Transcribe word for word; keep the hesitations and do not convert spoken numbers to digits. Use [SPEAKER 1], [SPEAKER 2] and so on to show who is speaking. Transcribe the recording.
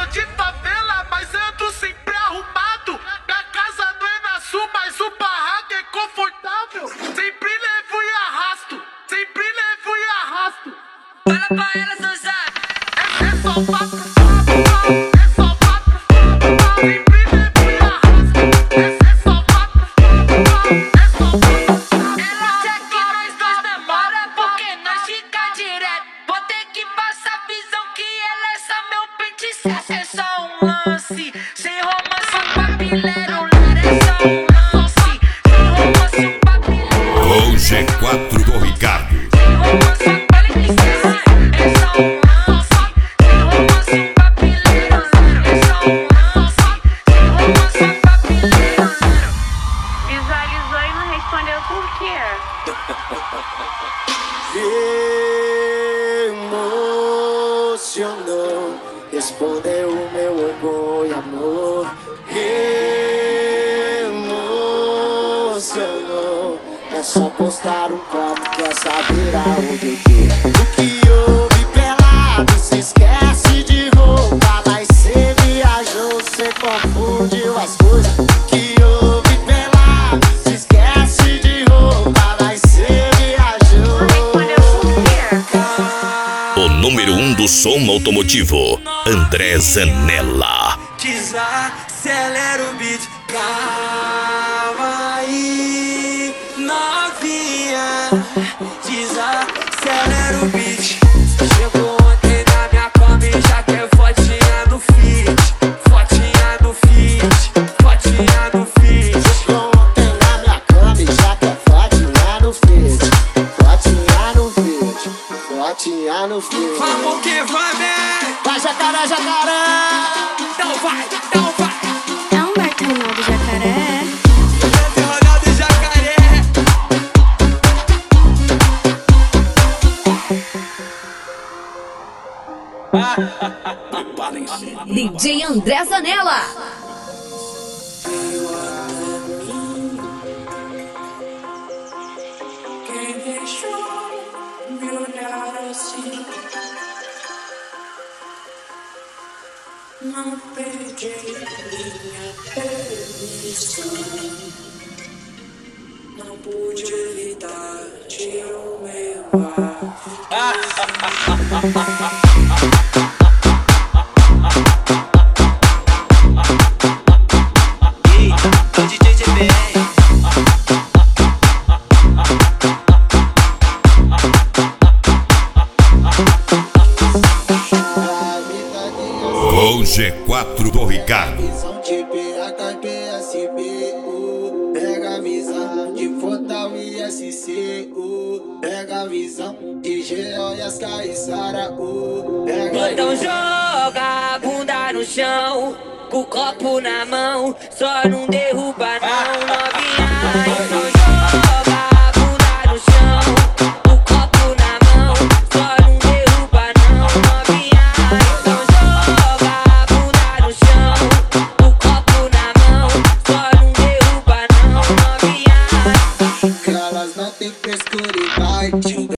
[SPEAKER 1] de favela, mas ando sempre arrumado. Minha casa não é na sul, mas o barraco é confortável. Sempre levo e arrasto, sempre levo e arrasto.
[SPEAKER 2] Fala pra elas dançar.
[SPEAKER 1] É, é só papo, papo, papo. É só papo, papo, papo. Sempre levo e arrasto. É, é só papo, papo, papo. É só papo, papo.
[SPEAKER 2] Ela quer que nós dois namora, porque nós fica direto. Vou ter que passar a visão que ela é só meu pente certo. É só um lance, sem romance, um papilero. Lara é só um lance, sem romance, um papilero.
[SPEAKER 3] O G quatro do Ricardo.
[SPEAKER 2] Sem romance, um papilero. É só um lance, sem romance, um papilero. É só um lance, sem romance, um papilero.
[SPEAKER 4] Visualizou e não respondeu por quê?
[SPEAKER 5] Emocionou, respondeu o meu orgulho, amor. Emocionou, é só postar um copo que essa vira onde eu tô. O que houve pelado, se esquece de roupa. Mas cê viajou, cê confundiu as coisas. O que houve pelado, se esquece de roupa. Mas cê viajou.
[SPEAKER 4] Respondeu por quê?
[SPEAKER 3] O número um do som automotivo, André Zanella.
[SPEAKER 6] Desacelera o beat, calma aí, novinha. Desacelera o beat. Chegou ontem na minha cama e já quer fotinha no feed, fotinha no feed, fotinha no feed.
[SPEAKER 5] Chegou ontem na minha cama e já quer fotinha no feed, fotinha no feed, fotinha no feed.
[SPEAKER 6] Vamos que vamos,
[SPEAKER 5] Vai jacaré, jacaré.
[SPEAKER 6] não vai, não vai.
[SPEAKER 4] É Humberto Ronaldo Jacaré.
[SPEAKER 6] Esse Ronaldo Jacaré.
[SPEAKER 7] D J André Zanella.
[SPEAKER 6] Quem deixou me olhar assim? Não pedi minha permissão, não pude evitar de o levar. O D J G B
[SPEAKER 3] O G quatro do Ricardo.
[SPEAKER 5] Visão de B H P S B U. Pega a visão de Fortal e S C U. Pega a visão de G O e as Caissara U. Pega
[SPEAKER 2] Então joga a bunda no chão, com o copo na mão, só não derruba não.